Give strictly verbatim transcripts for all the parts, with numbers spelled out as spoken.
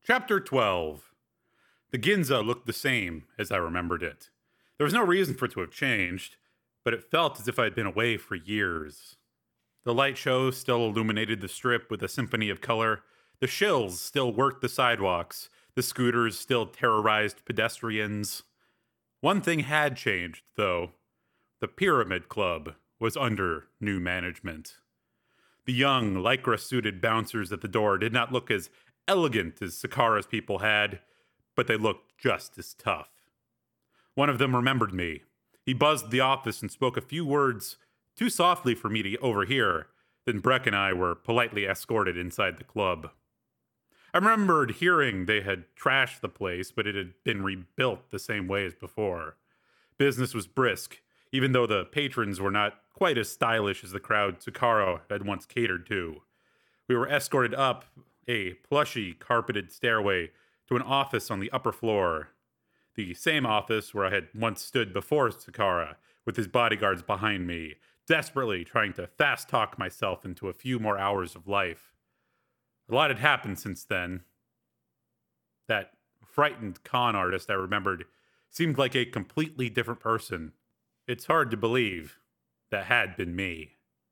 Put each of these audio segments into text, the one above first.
Chapter twelve. The Ginza looked the same as I remembered it. There was no reason for it to have changed, but it felt as if I had been away for years. The light show still illuminated the strip with a symphony of color. The shills still worked the sidewalks. The scooters still terrorized pedestrians. One thing had changed, though. The Pyramid Club was under new management. The young, lycra-suited bouncers at the door did not look as elegant as Sakara's people had, but they looked just as tough. One of them remembered me. He buzzed the office and spoke a few words too softly for me to overhear. Then Breck and I were politely escorted inside the club. I remembered hearing they had trashed the place, but it had been rebuilt the same way as before. Business was brisk, even though the patrons were not quite as stylish as the crowd Sakara had once catered to. We were escorted up a plushy, carpeted stairway to an office on the upper floor. The same office where I had once stood before Sakara, with his bodyguards behind me, desperately trying to fast-talk myself into a few more hours of life. A lot had happened since then. That frightened con artist I remembered seemed like a completely different person. It's hard to believe that had been me.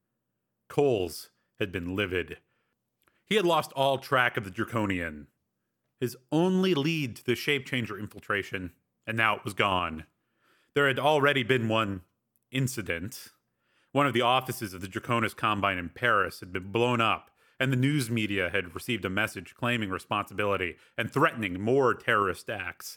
Coles had been livid. He had lost all track of the Draconian, his only lead to the Shape-Changer infiltration, and now it was gone. There had already been one incident. One of the offices of the Draconis Combine in Paris had been blown up, and the news media had received a message claiming responsibility and threatening more terrorist acts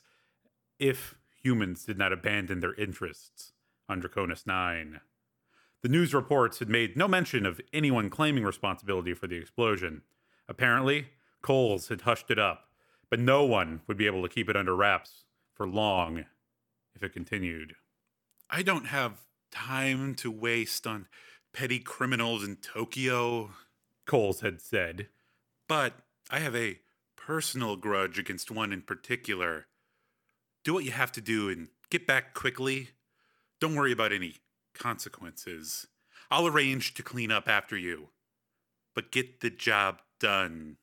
if humans did not abandon their interests on Draconis nine. The news reports had made no mention of anyone claiming responsibility for the explosion. Apparently, Coles had hushed it up, but no one would be able to keep it under wraps for long if it continued. I don't have time to waste on petty criminals in Tokyo, Coles had said, but I have a personal grudge against one in particular. Do what you have to do and get back quickly. Don't worry about any consequences. I'll arrange to clean up after you. But get the job done.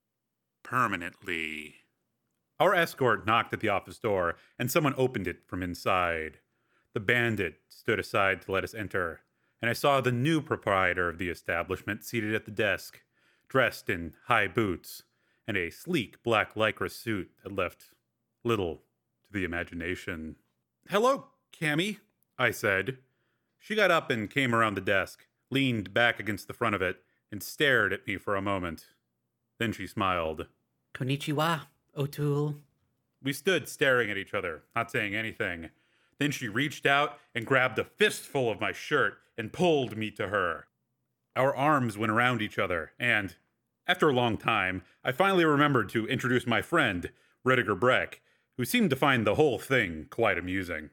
Permanently. Our escort knocked at the office door, and someone opened it from inside. The bandit stood aside to let us enter, and I saw the new proprietor of the establishment seated at the desk, dressed in high boots and a sleek black lycra suit that left little to the imagination. "Hello, Cammy," I said. She got up and came around the desk, leaned back against the front of it, and stared at me for a moment. Then she smiled. "Konnichiwa, O'Toole." We stood staring at each other, not saying anything. Then she reached out and grabbed a fistful of my shirt and pulled me to her. Our arms went around each other, and, after a long time, I finally remembered to introduce my friend, Rudiger Breck, who seemed to find the whole thing quite amusing.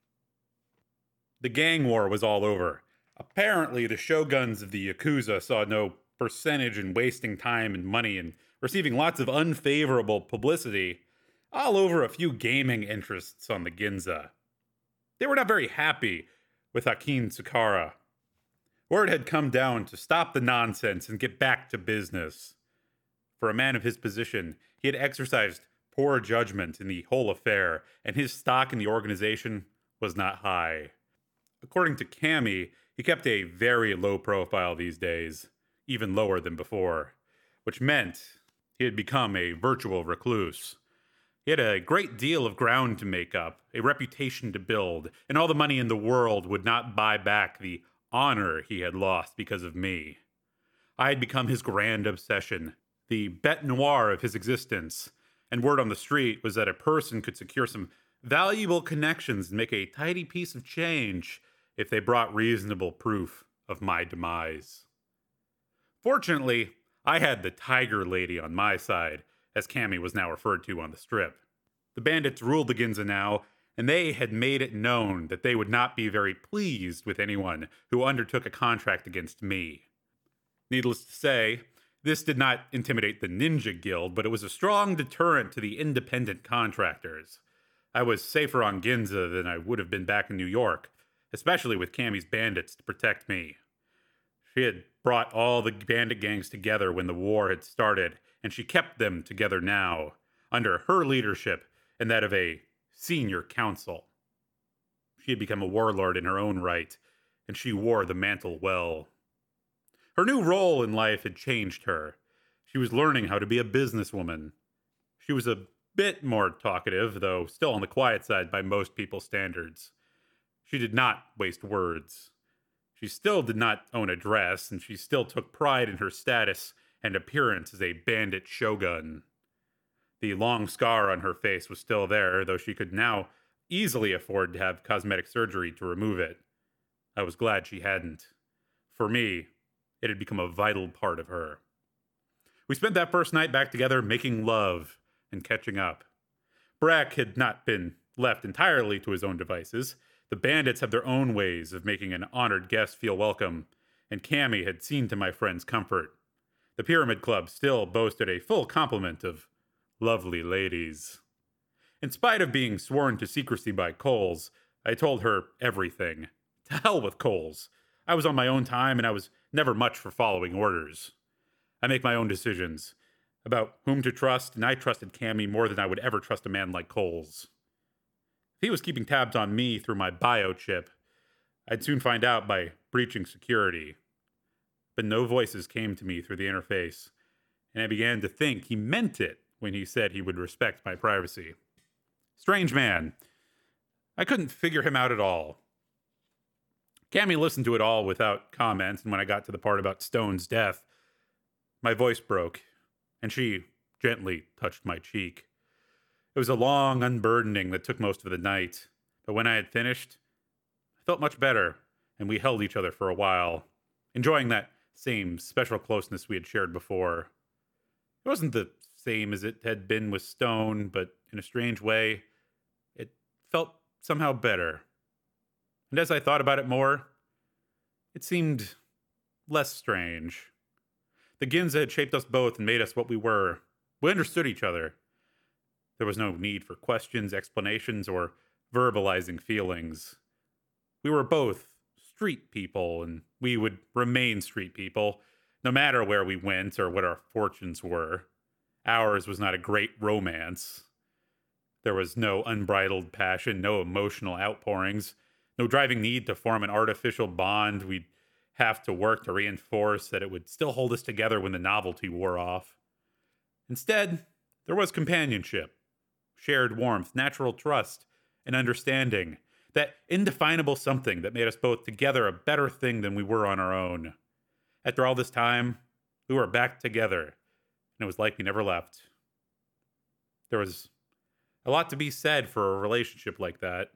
The gang war was all over. Apparently, the shoguns of the Yakuza saw no percentage in wasting time and money and receiving lots of unfavorable publicity all over a few gaming interests on the Ginza. They were not very happy with Hakin Sakara. Word had come down to stop the nonsense and get back to business. For a man of his position, he had exercised poor judgment in the whole affair, and his stock in the organization was not high. According to Cammy, he kept a very low profile these days, even lower than before, which meant he had become a virtual recluse. He had a great deal of ground to make up, a reputation to build, and all the money in the world would not buy back the honor he had lost because of me. I had become his grand obsession, the bête noire of his existence, and word on the street was that a person could secure some valuable connections and make a tidy piece of change if they brought reasonable proof of my demise. Fortunately, I had the Tiger Lady on my side, as Cammy was now referred to on the strip. The bandits ruled the Ginza now, and they had made it known that they would not be very pleased with anyone who undertook a contract against me. Needless to say, this did not intimidate the Ninja Guild, but it was a strong deterrent to the independent contractors. I was safer on Ginza than I would have been back in New York, especially with Cammy's bandits to protect me. She had brought all the bandit gangs together when the war had started, and she kept them together now. under her leadership and that of a senior council. She had become a warlord in her own right, and she wore the mantle well. Her new role in life had changed her. She was learning how to be a businesswoman. She was a bit more talkative, though still on the quiet side by most people's standards. She did not waste words. She still did not own a dress, and she still took pride in her status and appearance as a bandit shogun. The long scar on her face was still there, though she could now easily afford to have cosmetic surgery to remove it. I was glad she hadn't. For me, it had become a vital part of her. We spent that first night back together making love and catching up. Brack had not been left entirely to his own devices. The bandits have their own ways of making an honored guest feel welcome, and Cammy had seen to my friend's comfort. The Pyramid Club still boasted a full complement of lovely ladies. In spite of being sworn to secrecy by Coles, I told her everything. To hell with Coles. I was on my own time, and I was never much for following orders. I make my own decisions about whom to trust, and I trusted Cammy more than I would ever trust a man like Coles. If he was keeping tabs on me through my biochip, I'd soon find out by breaching security. But no voices came to me through the interface, and I began to think he meant it when he said he would respect my privacy. Strange man. I couldn't figure him out at all. Cammy listened to it all without comment, and when I got to the part about Stone's death, my voice broke, and she gently touched my cheek. It was a long unburdening that took most of the night, but when I had finished, I felt much better, and we held each other for a while, enjoying that same special closeness we had shared before. It wasn't the same as it had been with Stone, but in a strange way, it felt somehow better. And as I thought about it more, it seemed less strange. The Ginza had shaped us both and made us what we were. We understood each other. There was no need for questions, explanations, or verbalizing feelings. We were both street people, and we would remain street people, no matter where we went or what our fortunes were. Ours was not a great romance. There was no unbridled passion, no emotional outpourings, no driving need to form an artificial bond we'd have to work to reinforce that it would still hold us together when the novelty wore off. Instead, there was companionship, shared warmth, natural trust, and understanding, that indefinable something that made us both together a better thing than we were on our own. After all this time, we were back together, and it was like we never left. There was a lot to be said for a relationship like that.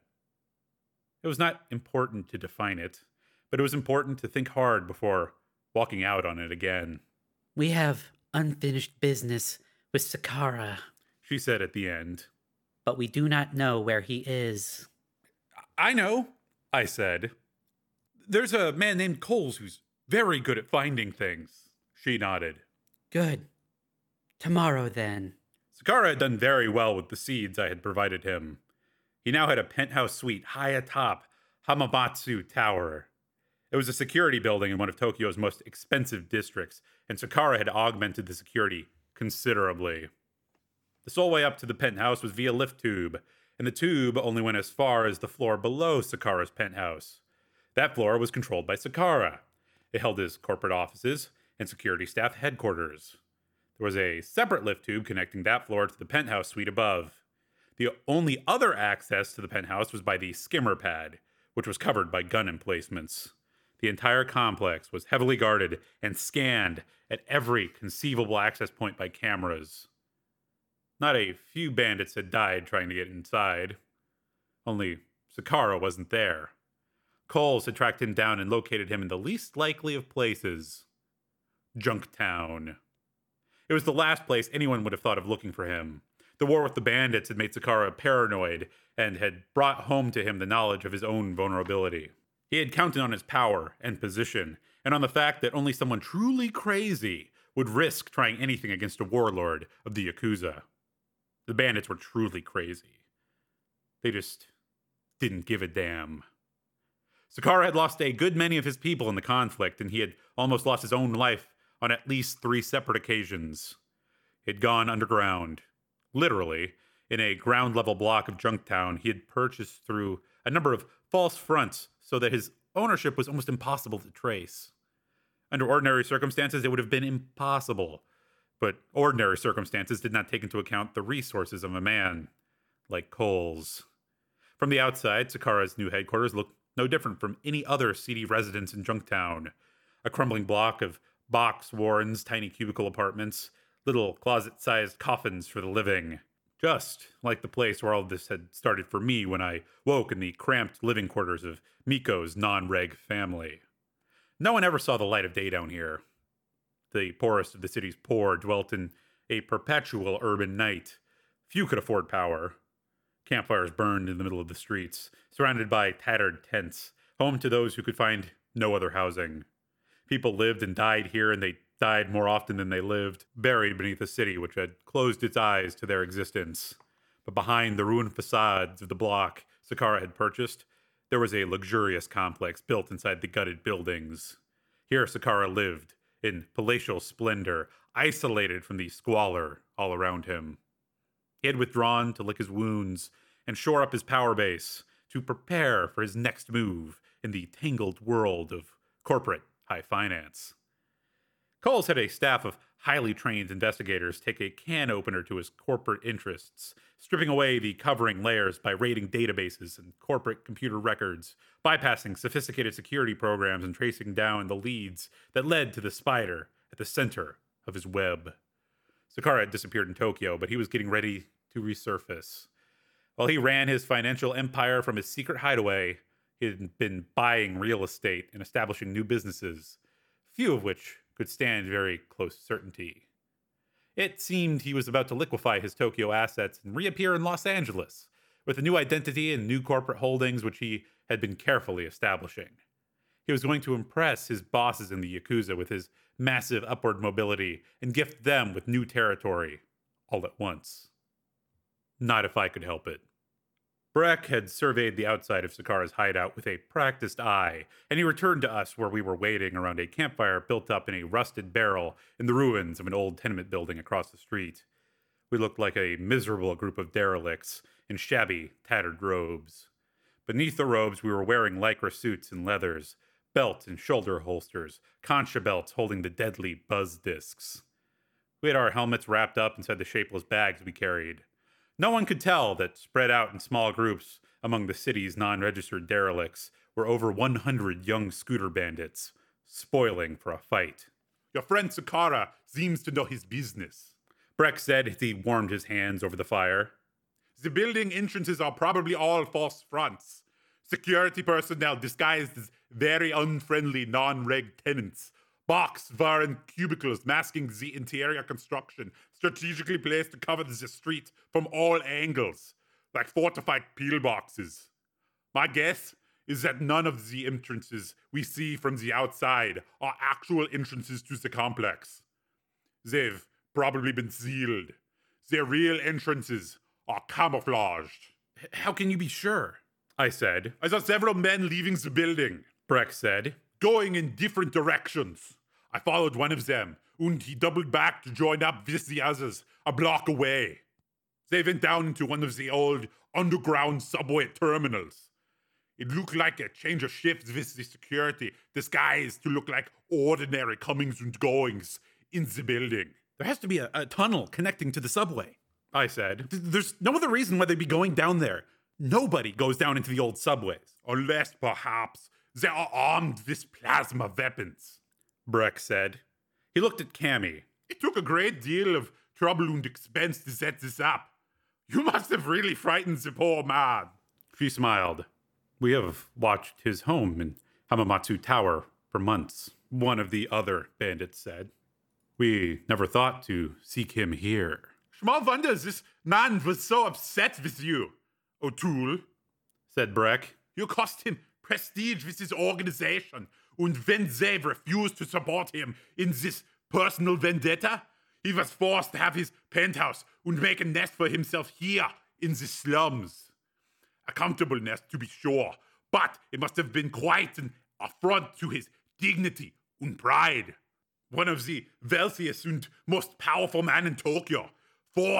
It was not important to define it, but it was important to think hard before walking out on it again. We have unfinished business with Sakara, She said at the end. but we do not know where he is. I know, I said. There's a man named Coles who's very good at finding things. She nodded. Good. Tomorrow, then. Sakara had done very well with the seeds I had provided him. He now had a penthouse suite high atop Hamamatsu Tower. It was a security building in one of Tokyo's most expensive districts, and Sakara had augmented the security considerably. The sole way up to the penthouse was via lift tube, and the tube only went as far as the floor below Sakara's penthouse. That floor was controlled by Sakara. It held his corporate offices and security staff headquarters. There was a separate lift tube connecting that floor to the penthouse suite above. The only other access to the penthouse was by the skimmer pad, which was covered by gun emplacements. The entire complex was heavily guarded and scanned at every conceivable access point by cameras. Not a few bandits had died trying to get inside. Only Sakara wasn't there. Coles had tracked him down and located him in the least likely of places. Junktown. It was the last place anyone would have thought of looking for him. The war with the bandits had made Sakara paranoid and had brought home to him the knowledge of his own vulnerability. He had counted on his power and position, and on the fact that only someone truly crazy would risk trying anything against a warlord of the Yakuza. The bandits were truly crazy. They just didn't give a damn. Sakara had lost a good many of his people in the conflict, and he had almost lost his own life on at least three separate occasions. He had gone underground, Literally, in a ground-level block of Junktown he had purchased through a number of false fronts so that his ownership was almost impossible to trace. Under ordinary circumstances, it would have been impossible. But ordinary circumstances did not take into account the resources of a man like Coles. From the outside, Sakara's new headquarters looked no different from any other seedy residence in Junktown. A crumbling block of box warrens, tiny cubicle apartments, little closet-sized coffins for the living. Just like the place where all of this had started for me when I woke in the cramped living quarters of Miko's non-reg family. No one ever saw the light of day down here. The poorest of the city's poor dwelt in a perpetual urban night. Few could afford power. Campfires burned in the middle of the streets, surrounded by tattered tents, home to those who could find no other housing. People lived and died here, and they died more often than they lived, buried beneath a city which had closed its eyes to their existence. But behind the ruined facades of the block Sakara had purchased, there was a luxurious complex built inside the gutted buildings. Here Sakara lived, in palatial splendor, isolated from the squalor all around him. He had withdrawn to lick his wounds and shore up his power base to prepare for his next move in the tangled world of corporate high finance. Coles had a staff of highly trained investigators take a can opener to his corporate interests, stripping away the covering layers by raiding databases and corporate computer records, bypassing sophisticated security programs and tracing down the leads that led to the spider at the center of his web. Sakara had disappeared in Tokyo, but he was getting ready to resurface. While he ran his financial empire from his secret hideaway, he had been buying real estate and establishing new businesses, few of which could stand very close certainty. It seemed he was about to liquefy his Tokyo assets and reappear in Los Angeles, with a new identity and new corporate holdings which he had been carefully establishing. He was going to impress his bosses in the Yakuza with his massive upward mobility and gift them with new territory, all at once. Not if I could help it. Breck had surveyed the outside of Sakara's hideout with a practiced eye, and he returned to us where we were waiting around a campfire built up in a rusted barrel in the ruins of an old tenement building across the street. We looked like a miserable group of derelicts in shabby, tattered robes. Beneath the robes, we were wearing lycra suits and leathers, belt and shoulder holsters, concha belts holding the deadly buzz discs. We had our helmets wrapped up inside the shapeless bags we carried. No one could tell that, spread out in small groups among the city's non-registered derelicts, were over one hundred young scooter bandits, spoiling for a fight. Your friend Sakara seems to know his business, Breck said as he warmed his hands over the fire. The building entrances are probably all false fronts. Security personnel disguised as very unfriendly non-reg tenants. Box, warren cubicles masking the interior construction, strategically placed to cover the street from all angles, like fortified pillboxes. My guess is that none of the entrances we see from the outside are actual entrances to the complex. They've probably been sealed. Their real entrances are camouflaged. How can you be sure? I said. I saw several men leaving the building, Breck said, going in different directions. I followed one of them, and he doubled back to join up with the others a block away. They went down into one of the old underground subway terminals. It looked like a change of shifts with the security, disguised to look like ordinary comings and goings in the building. There has to be a, a tunnel connecting to the subway, I said. There's no other reason why they'd be going down there. Nobody goes down into the old subways. Unless, perhaps, they are armed with plasma weapons, Breck said. He looked at Cammy. It took a great deal of trouble and expense to set this up. You must have really frightened the poor man. She smiled. We have watched his home in Hamamatsu Tower for months, one of the other bandits said. We never thought to seek him here. Small wonder this man was so upset with you, O'Toole, said Breck. You cost him prestige with his organization, and when they refused to support him in this personal vendetta, he was forced to have his penthouse and make a nest for himself here in the slums. A comfortable nest, to be sure, but it must have been quite an affront to his dignity and pride. One of the wealthiest and most powerful men in Tokyo, forced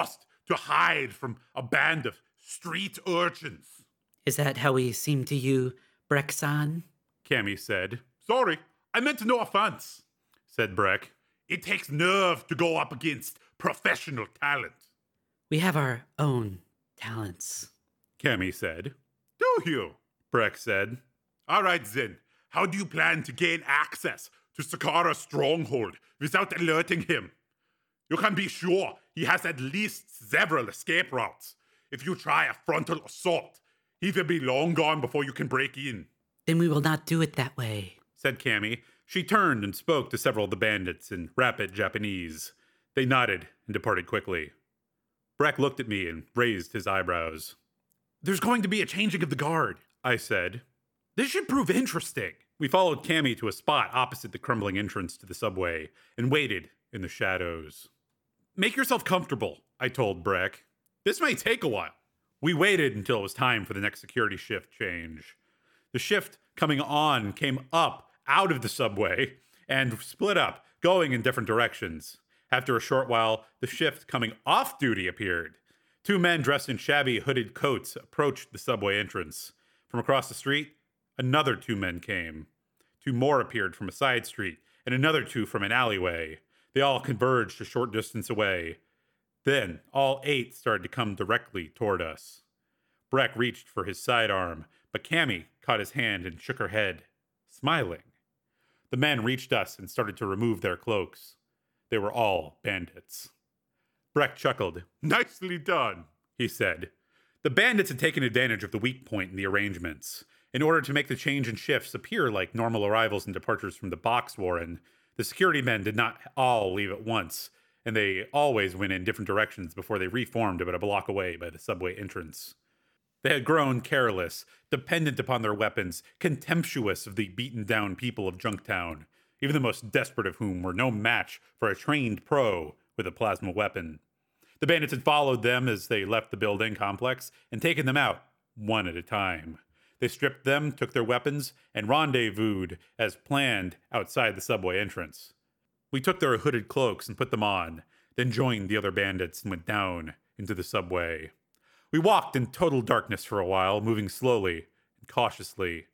to hide from a band of street urchins. Is that how we seem to you, Breck-san? Cammy said. Sorry, I meant no offense, said Breck. It takes nerve to go up against professional talent. We have our own talents. Cammy said. Do you? Breck said. All right, then. How do you plan to gain access to Sakara's stronghold without alerting him? You can be sure he has at least several escape routes. If you try a frontal assault, he will be long gone before you can break in. Then we will not do it that way, said Cammy. She turned and spoke to several of the bandits in rapid Japanese. They nodded and departed quickly. Breck looked at me and raised his eyebrows. There's going to be a changing of the guard, I said. This should prove interesting. We followed Cammy to a spot opposite the crumbling entrance to the subway and waited in the shadows. Make yourself comfortable, I told Breck. This may take a while. We waited until it was time for the next security shift change. The shift coming on came up out of the subway and split up, going in different directions. After a short while, the shift coming off duty appeared. Two men dressed in shabby hooded coats approached the subway entrance. From across the street, another two men came. Two more appeared from a side street, and another two from an alleyway. They all converged a short distance away. Then, all eight started to come directly toward us. Breck reached for his sidearm, but Cammy caught his hand and shook her head, smiling. The men reached us and started to remove their cloaks. They were all bandits. Breck chuckled. Nicely done, he said. The bandits had taken advantage of the weak point in the arrangements. In order to make the change in shifts appear like normal arrivals and departures from the box warren, the security men did not all leave at once, and they always went in different directions before they reformed about a block away by the subway entrance. They had grown careless, dependent upon their weapons, contemptuous of the beaten-down people of Junktown, even the most desperate of whom were no match for a trained pro with a plasma weapon. The bandits had followed them as they left the building complex and taken them out, one at a time. They stripped them, took their weapons, and rendezvoused, as planned, outside the subway entrance. We took their hooded cloaks and put them on, then joined the other bandits and went down into the subway. We walked in total darkness for a while, moving slowly and cautiously.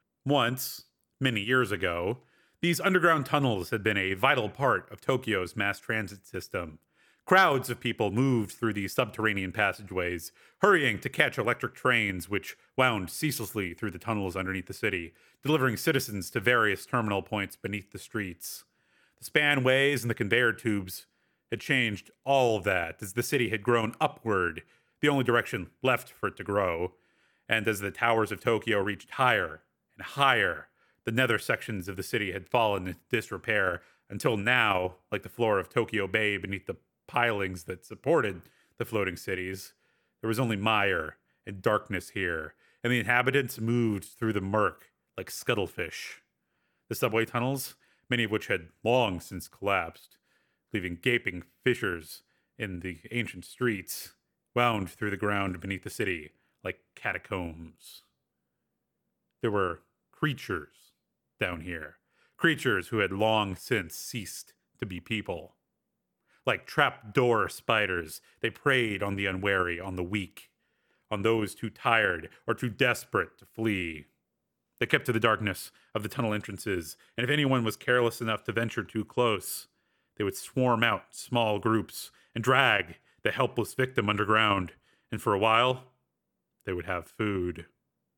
Once, many years ago, these underground tunnels had been a vital part of Tokyo's mass transit system. Crowds of people moved through these subterranean passageways, hurrying to catch electric trains which wound ceaselessly through the tunnels underneath the city, delivering citizens to various terminal points beneath the streets. The spanways and the conveyor tubes had changed all of that as the city had grown upward, the only direction left for it to grow, and as the towers of Tokyo reached higher and higher, the nether sections of the city had fallen into disrepair until now, like the floor of Tokyo Bay beneath the pilings that supported the floating cities, there was only mire and darkness here, and the inhabitants moved through the murk like scuttlefish. The subway tunnels, many of which had long since collapsed, leaving gaping fissures in the ancient streets, wound through the ground beneath the city like catacombs. There were creatures down here, creatures who had long since ceased to be people. Like trapdoor spiders, they preyed on the unwary, on the weak, on those too tired or too desperate to flee. They kept to the darkness of the tunnel entrances, and if anyone was careless enough to venture too close, they would swarm out in small groups and drag the helpless victim underground, and for a while, they would have food.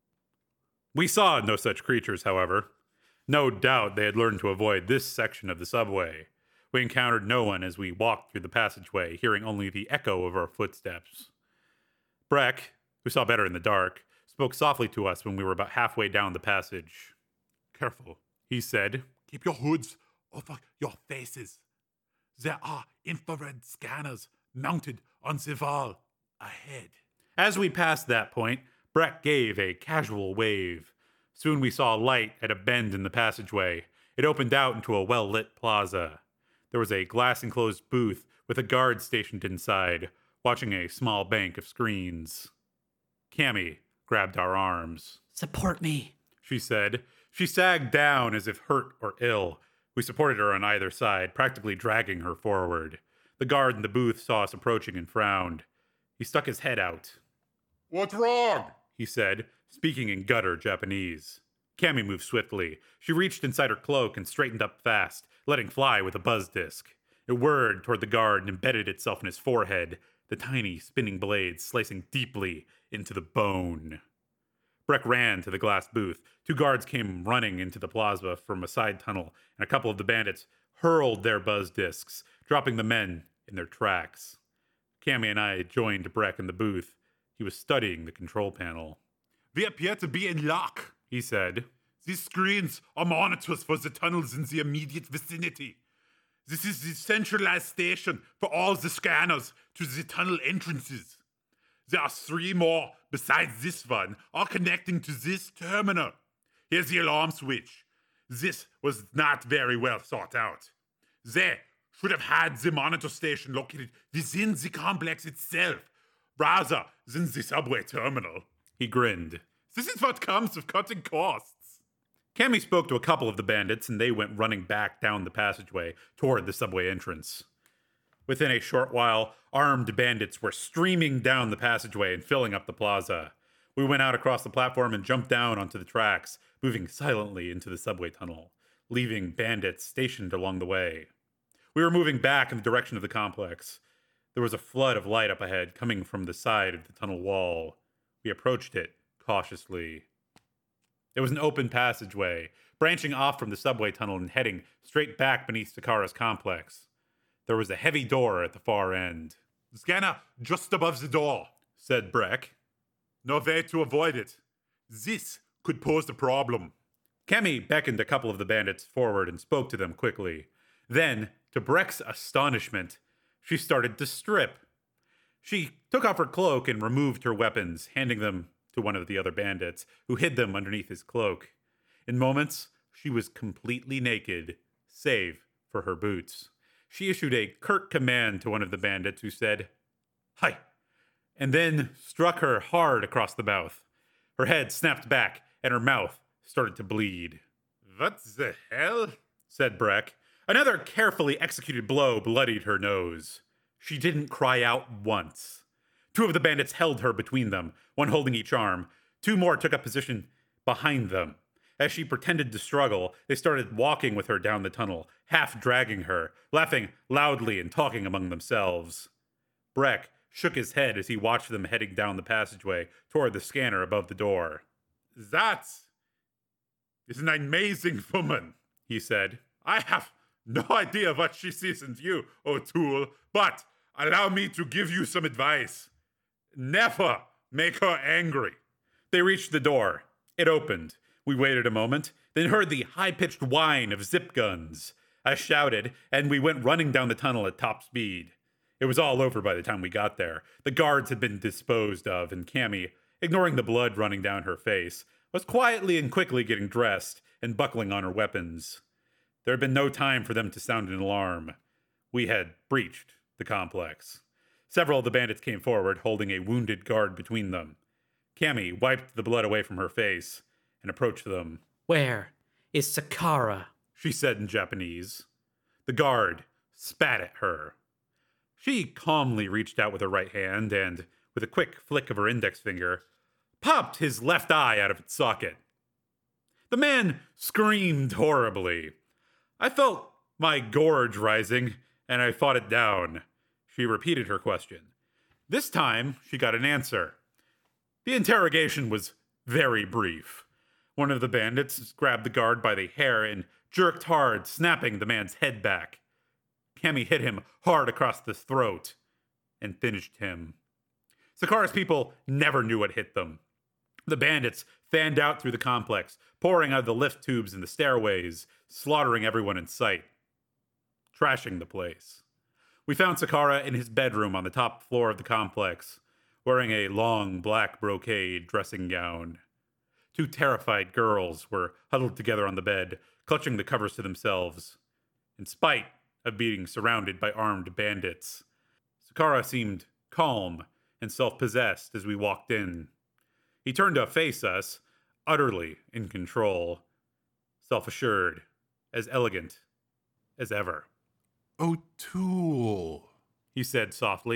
We saw no such creatures, however. No doubt they had learned to avoid this section of the subway. We encountered no one as we walked through the passageway, hearing only the echo of our footsteps. Breck, who saw better in the dark, spoke softly to us when we were about halfway down the passage. Careful, he said. Keep your hoods over your faces. There are infrared scanners mounted on the wall ahead. As we passed that point, Breck gave a casual wave. Soon we saw light at a bend in the passageway. It opened out into a well-lit plaza. There was a glass-enclosed booth with a guard stationed inside, watching a small bank of screens. Cammy grabbed our arms. Support me, she said. She sagged down as if hurt or ill. We supported her on either side, practically dragging her forward. The guard in the booth saw us approaching and frowned. He stuck his head out. What's wrong? He said, speaking in gutter Japanese. Cammy moved swiftly. She reached inside her cloak and straightened up fast, letting fly with a buzz disc. It whirred toward the guard and embedded itself in his forehead, the tiny spinning blades slicing deeply into the bone. Breck ran to the glass booth. Two guards came running into the plaza from a side tunnel, and a couple of the bandits hurled their buzz discs, dropping the men in their tracks. Cammy and I joined Breck in the booth. He was studying the control panel. We appear to be in luck, he said. These screens are monitors for the tunnels in the immediate vicinity. This is the centralized station for all the scanners to the tunnel entrances. There are three more besides this one, all connecting to this terminal. Here's the alarm switch. This was not very well thought out. They should have had the monitor station located within the complex itself, rather than the subway terminal. He grinned. This is what comes of cutting costs. Cammy spoke to a couple of the bandits, and they went running back down the passageway toward the subway entrance. Within a short while, armed bandits were streaming down the passageway and filling up the plaza. We went out across the platform and jumped down onto the tracks, moving silently into the subway tunnel, leaving bandits stationed along the way. We were moving back in the direction of the complex. There was a flood of light up ahead, coming from the side of the tunnel wall. We approached it cautiously. It was an open passageway, branching off from the subway tunnel and heading straight back beneath Sakara's complex. There was a heavy door at the far end. Scanner just above the door, said Breck. No way to avoid it. This could pose a problem. Cammy beckoned a couple of the bandits forward and spoke to them quickly. Then, to Breck's astonishment, she started to strip. She took off her cloak and removed her weapons, handing them to one of the other bandits, who hid them underneath his cloak. In moments, she was completely naked, save for her boots. She issued a curt command to one of the bandits, who said, "Hi," and then struck her hard across the mouth. Her head snapped back, and her mouth started to bleed. What the hell? Said Breck. Another carefully executed blow bloodied her nose. She didn't cry out once. Two of the bandits held her between them, one holding each arm. Two more took up position behind them. As she pretended to struggle, they started walking with her down the tunnel, half dragging her, laughing loudly and talking among themselves. Breck shook his head as he watched them heading down the passageway toward the scanner above the door. That is an amazing woman, he said. I have no idea what she sees in you, O'Toole, but allow me to give you some advice. Never make her angry. They reached the door. It opened. We waited a moment, then heard the high-pitched whine of zip guns. I shouted, and we went running down the tunnel at top speed. It was all over by the time we got there. The guards had been disposed of, and Cammy, ignoring the blood running down her face, was quietly and quickly getting dressed and buckling on her weapons. There had been no time for them to sound an alarm. We had breached the complex. Several of the bandits came forward, holding a wounded guard between them. Cammy wiped the blood away from her face and approached them. Where is Sakara? She said in Japanese. The guard spat at her. She calmly reached out with her right hand and, with a quick flick of her index finger, popped his left eye out of its socket. The man screamed horribly. I felt my gorge rising, and I fought it down. She repeated her question. This time, she got an answer. The interrogation was very brief. One of the bandits grabbed the guard by the hair and jerked hard, snapping the man's head back. Cammy hit him hard across the throat and finished him. Sakara's people never knew what hit them. The bandits fanned out through the complex, pouring out of the lift tubes and the stairways, slaughtering everyone in sight, trashing the place. We found Sakara in his bedroom on the top floor of the complex, wearing a long black brocade dressing gown. Two terrified girls were huddled together on the bed, clutching the covers to themselves, in spite of being surrounded by armed bandits. Sakara seemed calm and self-possessed as we walked in. He turned to face us, utterly in control, self-assured, as elegant as ever. O'Toole, he said softly,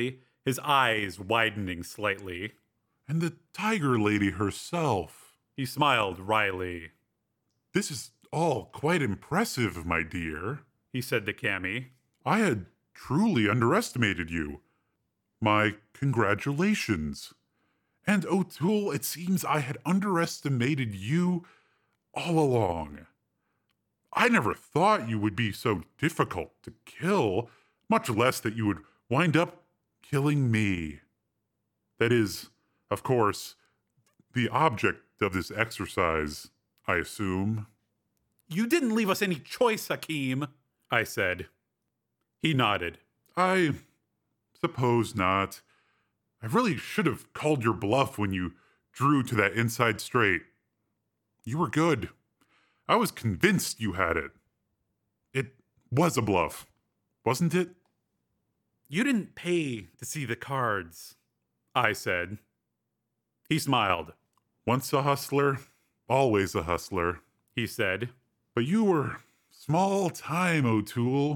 his eyes widening slightly. And the tiger lady herself. He smiled wryly. This is all quite impressive, my dear, he said to Cammy. I had truly underestimated you. My congratulations. And O'Toole, it seems I had underestimated you all along. I never thought you would be so difficult to kill, much less that you would wind up killing me. That is, of course, the object of this exercise, I assume. You didn't leave us any choice, Hakim, I said. He nodded. I suppose not. I really should have called your bluff when you drew to that inside straight. You were good. I was convinced you had it. It was a bluff, wasn't it? You didn't pay to see the cards, I said. He smiled. Once a hustler, always a hustler, he said. But you were small time, O'Toole.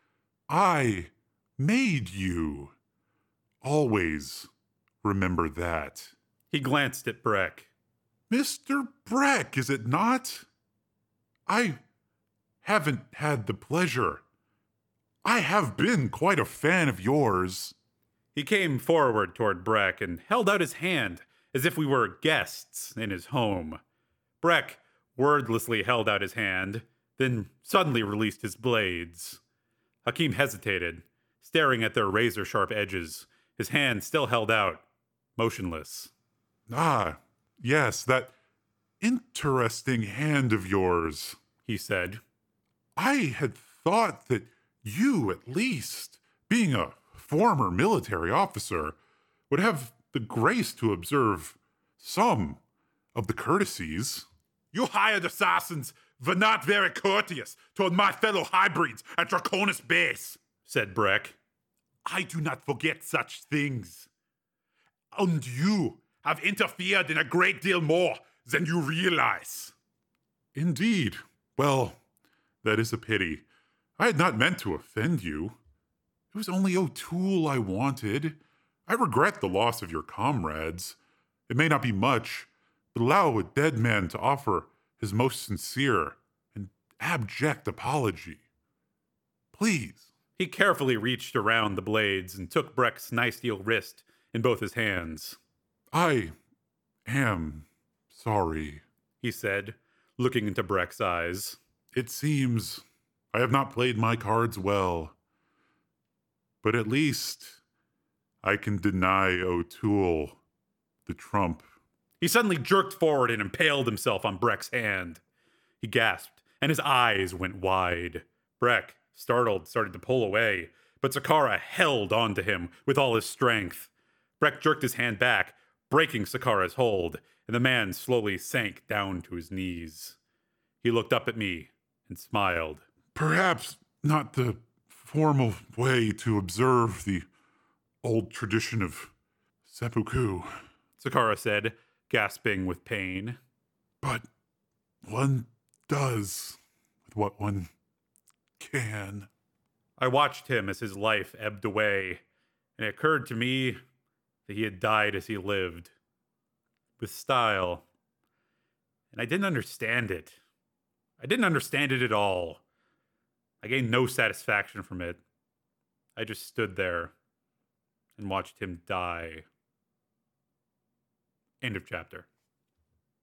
I made you. Always remember that. He glanced at Breck. Mister Breck, is it not? I haven't had the pleasure. I have been quite a fan of yours. He came forward toward Breck and held out his hand as if we were guests in his home. Breck wordlessly held out his hand, then suddenly released his blades. Hakim hesitated, staring at their razor-sharp edges, his hand still held out, motionless. Ah, yes, that interesting hand of yours, he said. I had thought that you, at least, being a former military officer, would have the grace to observe some of the courtesies. You hired assassins were not very courteous toward my fellow hybrids at Draconis Base, said Breck. I do not forget such things. And you have interfered in a great deal more than you realize. Indeed. Well, that is a pity. I had not meant to offend you. It was only O'Toole I wanted. I regret the loss of your comrades. It may not be much, but allow a dead man to offer his most sincere and abject apology. Please. He carefully reached around the blades and took Breck's nice steel wrist in both his hands. I am sorry, he said, looking into Breck's eyes. It seems I have not played my cards well, but at least I can deny O'Toole the trump. He suddenly jerked forward and impaled himself on Breck's hand. He gasped, and his eyes went wide. Breck, startled, started to pull away, but Sakara held onto him with all his strength. Breck jerked his hand back, breaking Sakara's hold, and the man slowly sank down to his knees. He looked up at me and smiled. Perhaps not the formal way to observe the old tradition of seppuku, Sakara said, gasping with pain. But one does with what one can. I watched him as his life ebbed away, and it occurred to me that he had died as he lived, with style. And I didn't understand it. I didn't understand it at all. I gained no satisfaction from it. I just stood there and watched him die. End of chapter.